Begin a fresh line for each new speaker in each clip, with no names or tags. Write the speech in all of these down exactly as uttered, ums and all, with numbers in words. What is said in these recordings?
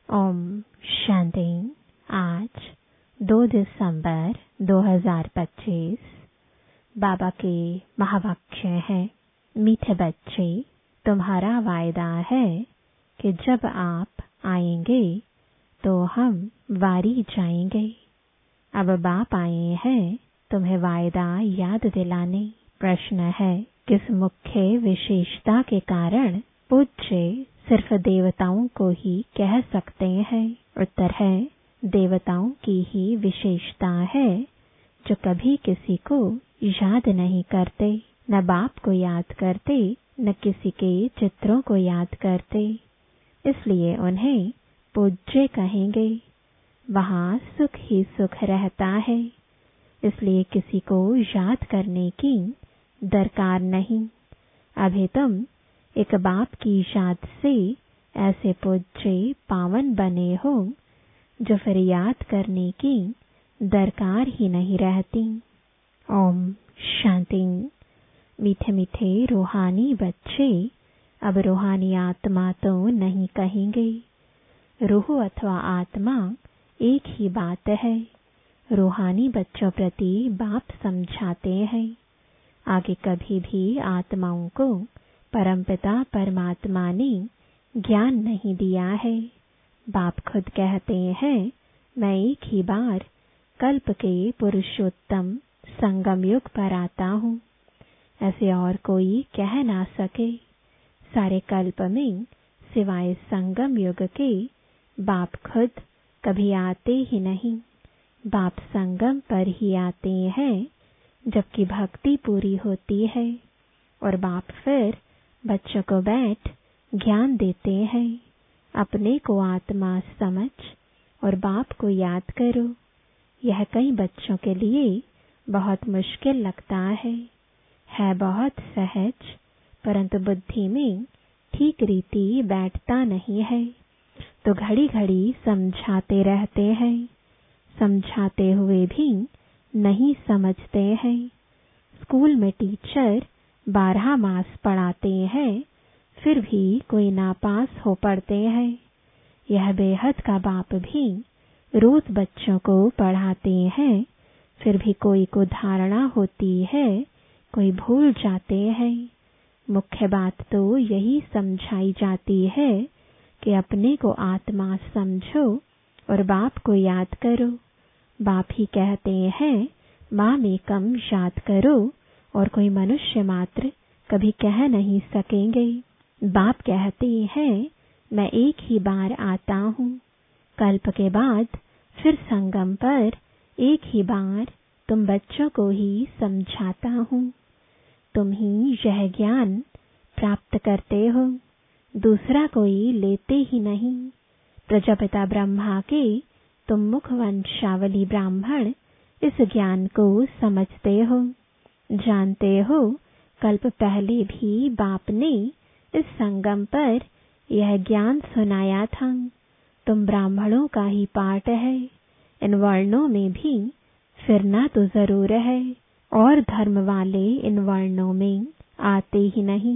ओम शांति। आज दो दिसंबर दो हज़ार पच्चीस बाबा के महावाक्य हैं, मीठे बच्चे, तुम्हारा वायदा है कि जब आप आएंगे तो हम वारी जाएंगे। अब बाप आए हैं तुम्हें वायदा याद दिलाने। प्रश्न है, किस मुख्य विशेषता के कारण पूज्य सिर्फ देवताओं को ही कह सकते हैं? उत्तर है, देवताओं की ही विशेषता है जो कभी किसी को याद नहीं करते, न बाप को याद करते, न किसी के चित्रों को याद करते, इसलिए उन्हें पूज्य कहेंगे। वहाँ सुख ही सुख रहता है, इसलिए किसी को याद करने की दरकार नहीं। अभी तुम एक बाप की याद से ऐसे पूज्य पावन बने हो जो फिर याद करने की दरकार ही नहीं रहती। ओम शांति। मीठे मीठे रूहानी बच्चे अब रूहानी आत्मा तो नहीं कहेंगे। रूह अथवा आत्मा एक ही बात है। रूहानी बच्चों प्रति बाप समझाते हैं, आगे कभी भी आत्माओं को परमपिता परमात्मा ने ज्ञान नहीं दिया है। बाप खुद कहते हैं, मैं एक ही बार कल्प के पुरुषोत्तम संगम युग पर आता हूँ, ऐसे और कोई कह ना सके। सारे कल्प में सिवाय संगम युग के बाप खुद कभी आते ही नहीं। बाप संगम पर ही आते हैं जबकि भक्ति पूरी होती है, और बाप फिर बच्चों को बैठ ज्ञान देते हैं। अपने को आत्मा समझ और बाप को याद करो। यह कई बच्चों के लिए बहुत मुश्किल लगता है है बहुत सहज, परंतु बुद्धि में ठीक रीति बैठता नहीं है, तो घड़ी घड़ी समझाते रहते हैं। समझाते हुए भी नहीं समझते हैं। स्कूल में टीचर बारह मास पढ़ाते हैं, फिर भी कोई नापास हो पड़ते हैं। यह बेहद का बाप भी रोज बच्चों को पढ़ाते हैं, फिर भी कोई को धारणा होती है, कोई भूल जाते हैं। मुख्य बात तो यही समझाई जाती है कि अपने को आत्मा समझो और बाप को याद करो। बाप ही कहते हैं, माँ में कम याद करो, और कोई मनुष्य मात्र कभी कह नहीं सकेंगे। बाप कहते हैं, मैं एक ही बार आता हूँ, कल्प के बाद फिर संगम पर एक ही बार तुम बच्चों को ही समझाता हूँ। तुम ही यह ज्ञान प्राप्त करते हो, दूसरा कोई लेते ही नहीं। प्रजापिता ब्रह्मा के तुम मुख वंशावली ब्राह्मण इस ज्ञान को समझते हो, जानते हो। कल्प पहले भी बाप ने इस संगम पर यह ज्ञान सुनाया था। तुम ब्राह्मणों का ही पाठ है, इन वर्णों में भी फिरना तो जरूर है, और धर्म वाले इन वर्णों में आते ही नहीं।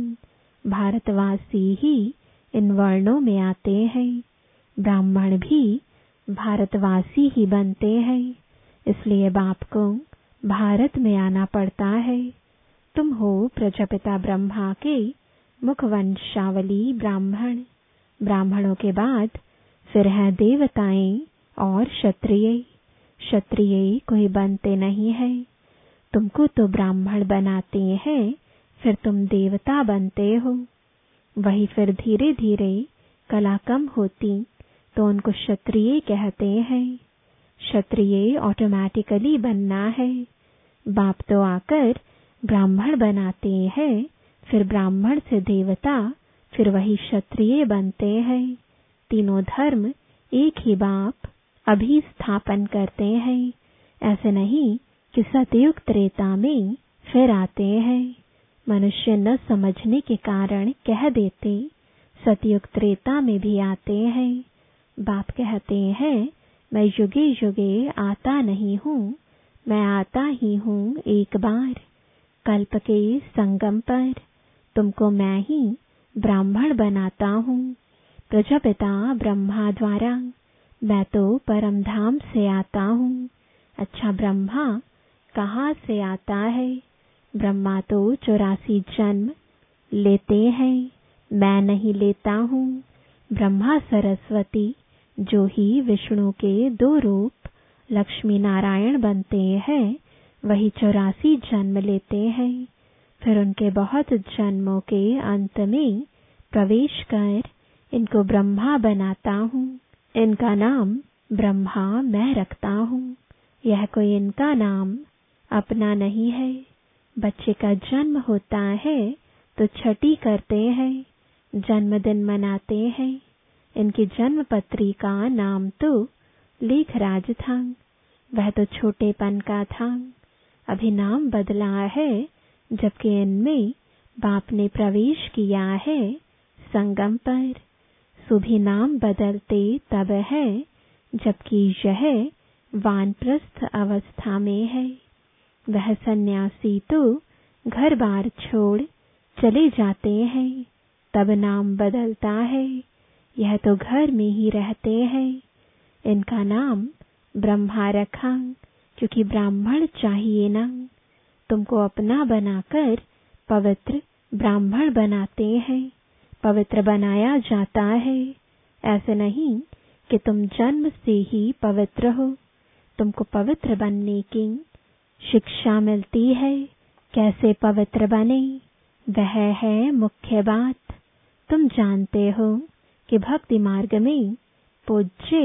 भारतवासी ही इन वर्णों में आते हैं, ब्राह्मण भी भारतवासी ही बनते हैं, इसलिए बाप को भारत में आना पड़ता है। तुम हो प्रजापिता ब्रह्मा के मुख वंशावली ब्राह्मण। ब्राह्मणों के बाद फिर है देवताएं और क्षत्रिय। क्षत्रिय कोई बनते नहीं है। तुमको तो ब्राह्मण बनाते हैं, फिर तुम देवता बनते हो। वही फिर धीरे धीरे कला कम होती तो उनको क्षत्रिय कहते हैं। क्षत्रिय ऑटोमेटिकली बनना है। बाप तो आकर ब्राह्मण बनाते हैं, फिर ब्राह्मण से देवता, फिर वही क्षत्रिय बनते हैं। तीनों धर्म एक ही बाप अभी स्थापन करते हैं। ऐसे नहीं कि सतयुग त्रेता में फिर आते हैं। मनुष्य न समझने के कारण कह देते सतयुग त्रेता में भी आते हैं। बाप कहते हैं, मैं युगे युगे आता नहीं हूँ, मैं आता ही हूँ एक बार कल्प के संगम पर। तुमको मैं ही ब्राह्मण बनाता हूँ। प्रजापिता ब्रह्मा द्वारा मैं तो परम धाम से आता हूँ। अच्छा ब्रह्मा कहाँ से आता है? ब्रह्मा तो चौरासी जन्म लेते हैं, मैं नहीं लेता हूँ। ब्रह्मा सरस्वती जो ही विष्णु के दो रूप लक्ष्मी नारायण बनते हैं, वही चौरासी जन्म लेते हैं। फिर उनके बहुत जन्मों के अंत में प्रवेश कर इनको ब्रह्मा बनाता हूँ। इनका नाम ब्रह्मा मैं रखता हूँ। यह कोई इनका नाम अपना नहीं है। बच्चे का जन्म होता है तो छठी करते हैं, जन्मदिन मनाते हैं। इनकी जन्म पत्री का नाम तो लेखराज था, वह तो छोटेपन का था। अभी नाम बदला है जबकि इनमें बाप ने प्रवेश किया है संगम पर। सुभी नाम बदलते तब है जबकि यह वानप्रस्थ अवस्था में है। वह सन्यासी तो घर बार छोड़ चले जाते हैं, तब नाम बदलता है। यह तो घर में ही रहते हैं। इनका नाम ब्रह्मा रखा क्योंकि ब्राह्मण चाहिए ना। तुमको अपना बनाकर पवित्र ब्राह्मण बनाते हैं, पवित्र बनाया जाता है। ऐसे नहीं कि तुम जन्म से ही पवित्र हो, तुमको पवित्र बनने की शिक्षा मिलती है। कैसे पवित्र बने, वह है मुख्य बात। तुम जानते हो कि भक्ति मार्ग में पूज्य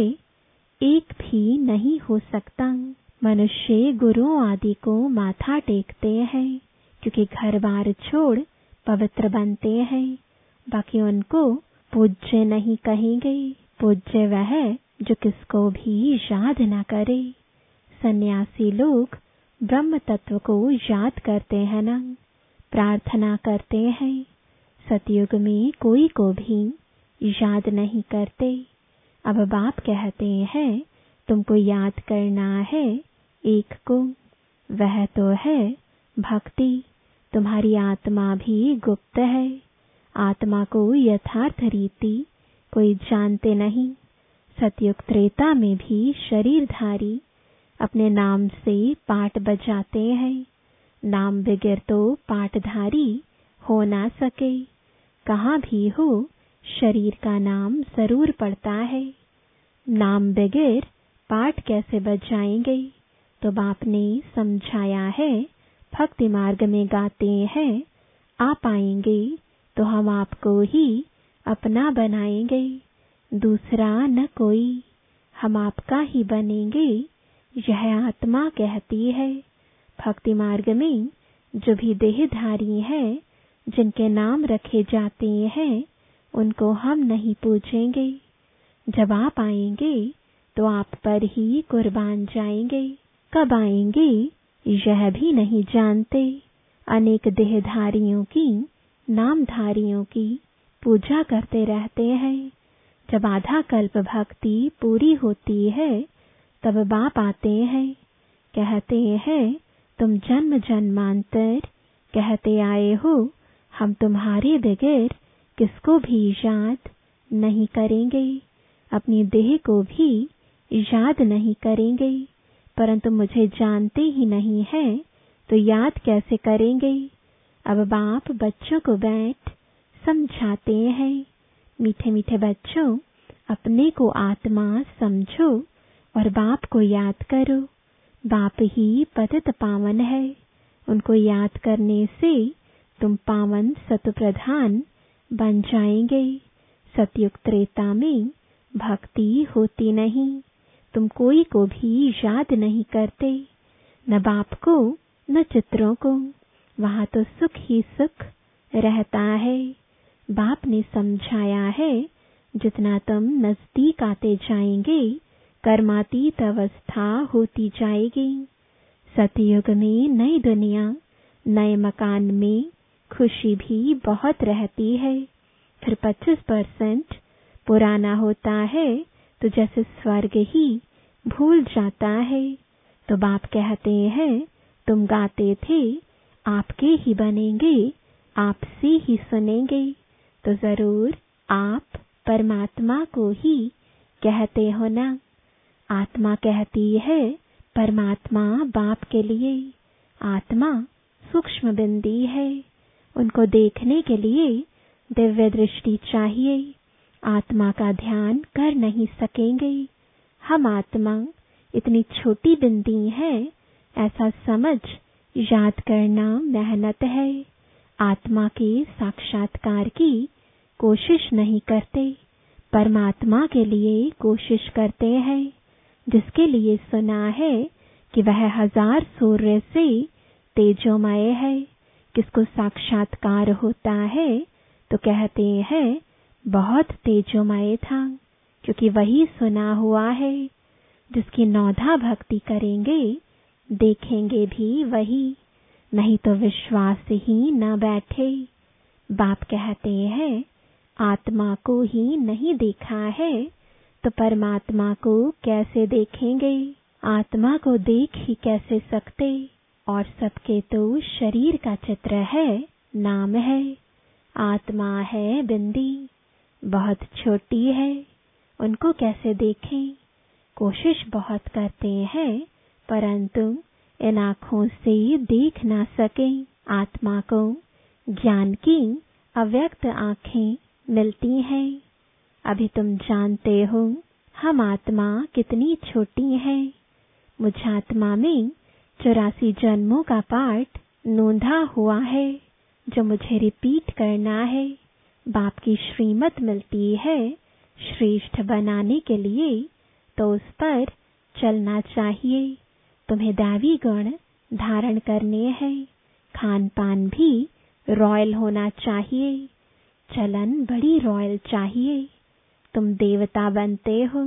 एक भी नहीं हो सकता। मनुष्य गुरुओं आदि को माथा टेकते हैं क्योंकि घर बार छोड़ पवित्र बनते हैं। बाकी उनको पूज्य नहीं कहेंगे। पूज्य वह जो किसको भी याद न करे। सन्यासी लोग ब्रह्म तत्व को याद करते हैं ना, प्रार्थना करते हैं। सतयुग में कोई को भी याद नहीं करते। अब बाप कहते हैं तुमको याद करना है एक को, वह तो है भक्ति। तुम्हारी आत्मा भी गुप्त है। आत्मा को यथार्थ रीति कोई जानते नहीं। सतयुग त्रेता में भी शरीरधारी अपने नाम से पाट बजाते हैं। नाम बगैर तो पाटधारी हो ना सके। कहाँ भी हो शरीर का नाम जरूर पड़ता है। नाम बगैर पाठ कैसे बजाएंगे? तो बाप ने समझाया है, भक्ति मार्ग में गाते हैं, आप आएंगे तो हम आपको ही अपना बनाएंगे, दूसरा न कोई। हम आपका ही बनेंगे, यह आत्मा कहती है। भक्ति मार्ग में जो भी देहधारी है, जिनके नाम रखे जाते हैं, उनको हम नहीं पूछेंगे। जब आप आएंगे तो आप पर ही कुर्बान जाएंगे। कब आएंगे यह भी नहीं जानते। अनेक देहधारियों की, नामधारियों की पूजा करते रहते हैं। जब आधा कल्प भक्ति पूरी होती है तब बाप आते हैं, कहते हैं तुम जन्म जन्मांतर कहते आए हो, हम तुम्हारे बगैर किसको भी याद नहीं करेंगे, अपनी देह को भी याद नहीं करेंगे। परंतु मुझे जानते ही नहीं है तो याद कैसे करेंगे। अब बाप बच्चों को बैठ समझाते हैं, मीठे मीठे बच्चों, अपने को आत्मा समझो और बाप को याद करो। बाप ही पतित पावन है। उनको याद करने से तुम पावन सतप्रधान बन जाएंगे। सतयुग त्रेता में भक्ति होती नहीं। तुम कोई को भी याद नहीं करते, न बाप को न चित्रों को। वहां तो सुख ही सुख रहता है। बाप ने समझाया है, जितना तुम नजदीक आते जाएंगे, कर्मातीत अवस्था होती जाएगी। सतयुग में नई दुनिया, नए मकान में खुशी भी बहुत रहती है। फिर पच्चीस परसेंट पुराना होता है तो जैसे स्वर्ग ही भूल जाता है। तो बाप कहते हैं तुम गाते थे, आपके ही बनेंगे, आपसे ही सुनेंगे। तो जरूर आप परमात्मा को ही कहते हो ना। आत्मा कहती है परमात्मा बाप के लिए। आत्मा सूक्ष्म बिंदी है, उनको देखने के लिए दिव्य दृष्टि चाहिए। आत्मा का ध्यान कर नहीं सकेंगे। हम आत्मा इतनी छोटी बिंदी है, ऐसा समझ याद करना मेहनत है। आत्मा के साक्षात्कार की कोशिश नहीं करते, परमात्मा के लिए कोशिश करते हैं, जिसके लिए सुना है कि वह हजार सूर्य से तेजोमय है। किसको साक्षात्कार होता है तो कहते हैं बहुत तेजोमय था, क्योंकि वही सुना हुआ है। जिसकी नौधा भक्ति करेंगे देखेंगे भी वही, नहीं तो विश्वास ही न बैठे। बाप कहते हैं आत्मा को ही नहीं देखा है तो परमात्मा को कैसे देखेंगे। आत्मा को देख ही कैसे सकते, और सबके तो शरीर का चित्र है, नाम है। आत्मा है बिंदी, बहुत छोटी है, उनको कैसे देखें। कोशिश बहुत करते हैं, परंतु इन आँखों से देख ना सकें। आत्मा को ज्ञान की अव्यक्त आँखें मिलती हैं। अभी तुम जानते हो हम आत्मा कितनी छोटी है। मुझ आत्मा में चौरासी जन्मों का पाठ नोंधा हुआ है, जो मुझे रिपीट करना है। बाप की श्रीमत मिलती है श्रेष्ठ बनाने के लिए, तो उस पर चलना चाहिए। तुम्हें दैवी गुण धारण करने हैं, खान पान भी रॉयल होना चाहिए, चलन बड़ी रॉयल चाहिए। तुम देवता बनते हो,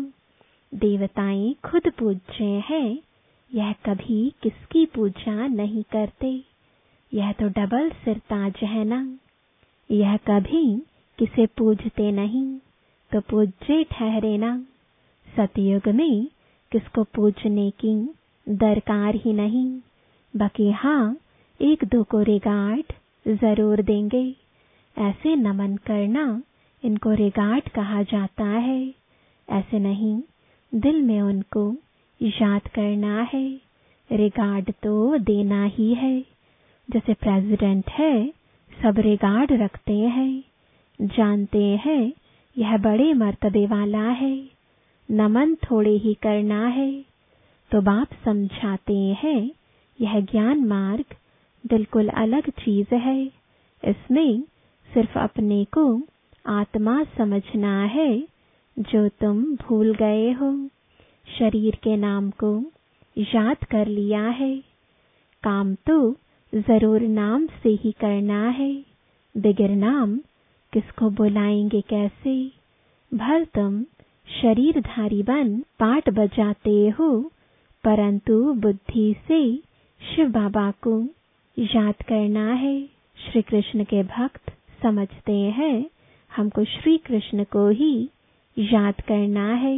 देवताएं खुद पूज्य हैं, यह कभी किसकी पूजा नहीं करते। यह तो डबल सिरताज है ना। यह कभी किसे पूजते नहीं तो पूज्य ठहरे ना। सतयुग में किसको पूजने की दरकार ही नहीं, बाकी हाँ एक दो को रिगार्ड जरूर देंगे। ऐसे नमन करना इनको रिगार्ड कहा जाता है, ऐसे नहीं दिल में उनको याद करना है। रिगार्ड तो देना ही है। जैसे प्रेसिडेंट है, सब रिगार्ड रखते हैं, जानते हैं यह बड़े मर्तबे वाला है, नमन थोड़े ही करना है। तो बाप समझाते हैं यह ज्ञान मार्ग बिल्कुल अलग चीज है। इसमें सिर्फ अपने को आत्मा समझना है, जो तुम भूल गए हो। शरीर के नाम को याद कर लिया है, काम तो जरूर नाम से ही करना है। बिगर नाम किसको बुलाएंगे कैसे। भल तुम शरीरधारी बन पाठ बजाते हो, परंतु बुद्धि से शिव बाबा को याद करना है। श्री कृष्ण के भक्त समझते हैं हमको श्री कृष्ण को ही याद करना है।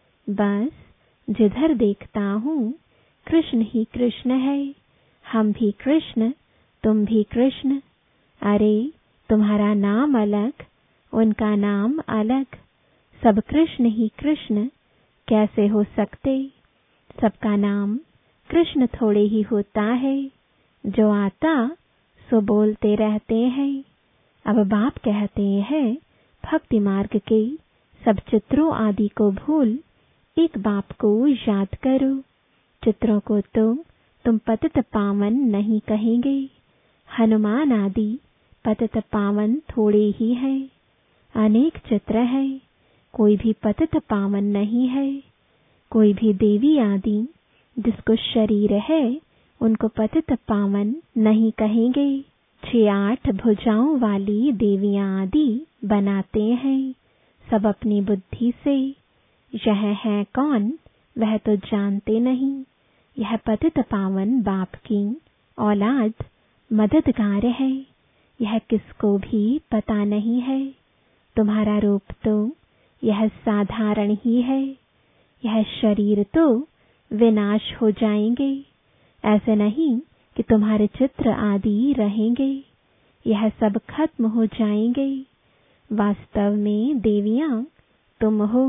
बस जिधर देखता हूँ कृष्ण ही कृष्ण है। हम भी कृष्ण, तुम भी कृष्ण। अरे तुम्हारा नाम अलग, उनका नाम अलग, सब कृष्ण ही कृष्ण कैसे हो सकते। सबका नाम कृष्ण थोड़े ही होता है, जो आता सो बोलते रहते हैं। अब बाप कहते हैं भक्ति मार्ग के सब चित्रों आदि को भूल एक बाप को याद करो। चित्रों को तो तुम पतित पावन नहीं कहेंगे। हनुमान आदि पतित पावन थोड़े ही है, अनेक चित्र है, कोई भी पतित पावन नहीं है। कोई भी देवी आदि जिसको शरीर है उनको पतित पावन नहीं कहेंगे। छह आठ भुजाओं वाली देवियां आदि बनाते हैं सब अपनी बुद्धि से। यह है कौन वह तो जानते नहीं। यह पतित पावन बाप की औलाद मददगार है, यह किसको भी पता नहीं है। तुम्हारा रूप तो यह साधारण ही है। यह शरीर तो विनाश हो जाएंगे, ऐसे नहीं कि तुम्हारे चित्र आदि रहेंगे। यह सब खत्म हो जाएंगे। वास्तव में देवियां तुम हो।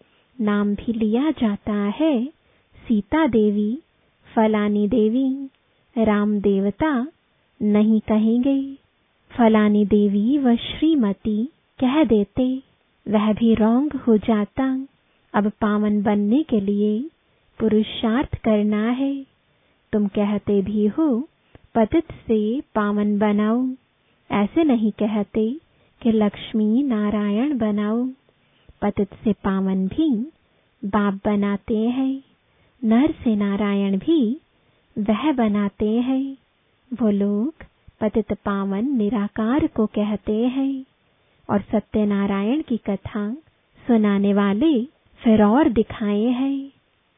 नाम भी लिया जाता है सीता देवी, फलानी देवी। राम देवता नहीं कहेंगे। फलानी देवी व श्रीमती कह देते, वह भी रॉन्ग हो जाता। अब पावन बनने के लिए पुरुषार्थ करना है। तुम कहते भी हो पतित से पावन बनाओ, ऐसे नहीं कहते कि लक्ष्मी नारायण बनाओ। पतित से पावन भी बाप बनाते हैं, नर से नारायण भी वह बनाते हैं। वो लोग पतित पावन निराकार को कहते हैं और सत्यनारायण की कथा सुनाने वाले फिर और दिखाए हैं।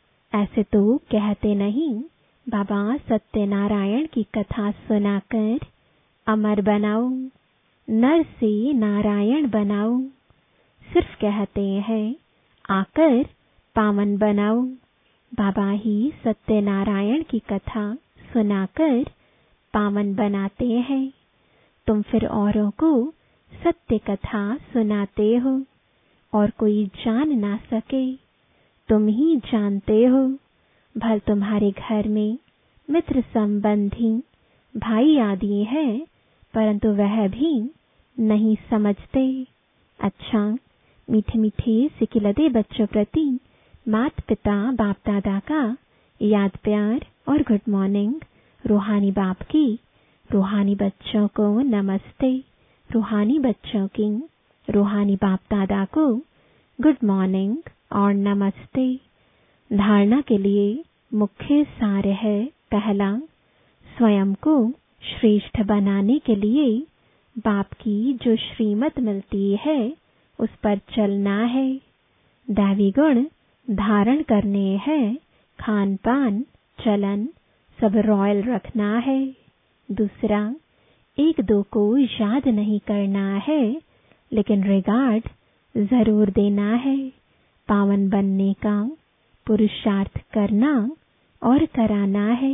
ऐसे तो कहते नहीं बाबा सत्यनारायण की कथा सुनाकर अमर बनाओ, नर से नारायण बनाओ। सिर्फ कहते हैं आकर पावन बनाओ। बाबा ही सत्यनारायण की कथा सुनाकर पावन बनाते हैं। तुम फिर औरों को सत्य कथा सुनाते हो और कोई जान ना सके, तुम ही जानते हो। भल तुम्हारे घर में मित्र संबंधी भाई आदि हैं, परंतु वह भी नहीं समझते। अच्छा, मीठे मीठे सिकिलदे बच्चों प्रति माता पिता बाप दादा का याद प्यार और गुड मॉर्निंग। रूहानी बाप की रूहानी बच्चों को नमस्ते। रूहानी बच्चों की रूहानी बाप दादा को गुड मॉर्निंग और नमस्ते। धारणा के लिए मुख्य सार है, पहला, स्वयं को श्रेष्ठ बनाने के लिए बाप की जो श्रीमत मिलती है उस पर चलना है। दैवी गुण धारण करने हैं, खान पान चलन सब रॉयल रखना है। दूसरा, एक दो को याद नहीं करना है, लेकिन रिगार्ड जरूर देना है। पावन बनने का पुरुषार्थ करना और कराना है।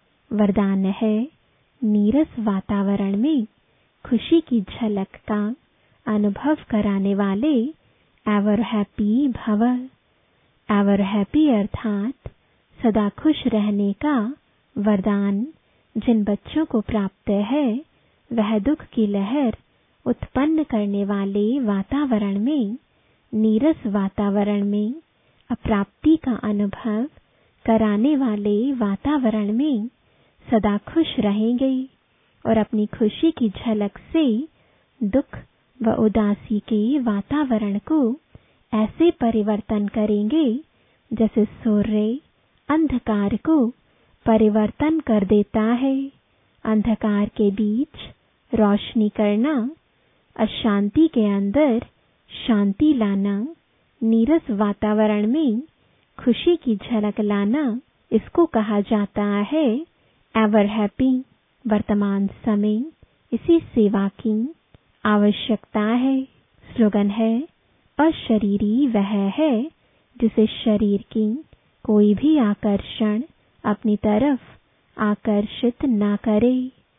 वरदान है, नीरस वातावरण में खुशी की झलक का अनुभव कराने वाले एवर हैप्पी भव। एवर हैप्पी अर्थात सदा खुश रहने का वरदान जिन बच्चों को प्राप्त है, वह दुख की लहर उत्पन्न करने वाले वातावरण में, नीरस वातावरण में, अप्राप्ति का अनुभव कराने वाले वातावरण में सदा खुश रहेंगे और अपनी खुशी की झलक से दुख व उदासी के वातावरण को ऐसे परिवर्तन करेंगे जैसे सूर्य अंधकार को परिवर्तन कर देता है। अंधकार के बीच रोशनी करना, अशांति के अंदर शांति लाना, नीरस वातावरण में खुशी की झलक लाना, इसको कहा जाता है एवर हैप्पी। वर्तमान समय इसी सेवा की आवश्यकता है। स्लोगन है, अशरीरी वह है जिसे शरीर की कोई भी आकर्षण अपनी तरफ आकर्षित ना करे।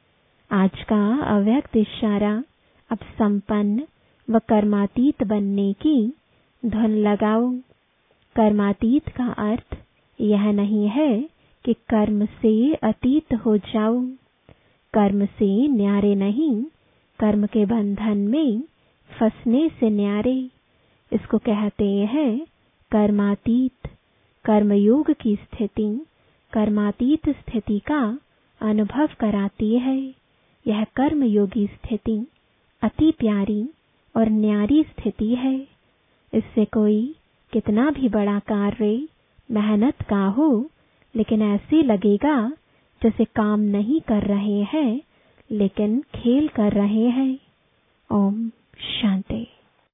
आज का अव्यक्त इशारा, अब संपन्न व कर्मातीत बनने की धुन लगाओ। कर्मातीत का अर्थ यह नहीं है कि कर्म से अतीत हो जाओ। कर्म से न्यारे नहीं, कर्म के बंधन में फंसने से न्यारे। इसको कहते हैं कर्मातीत। कर्मयोग की स्थिति कर्मातीत स्थिति का अनुभव कराती है। यह कर्मयोगी स्थिति अति प्यारी और न्यारी स्थिति है। इससे कोई कितना भी बड़ा कार्य मेहनत का हो, लेकिन ऐसे लगेगा जैसे काम नहीं कर रहे हैं, लेकिन खेल कर रहे हैं। ओम शांति।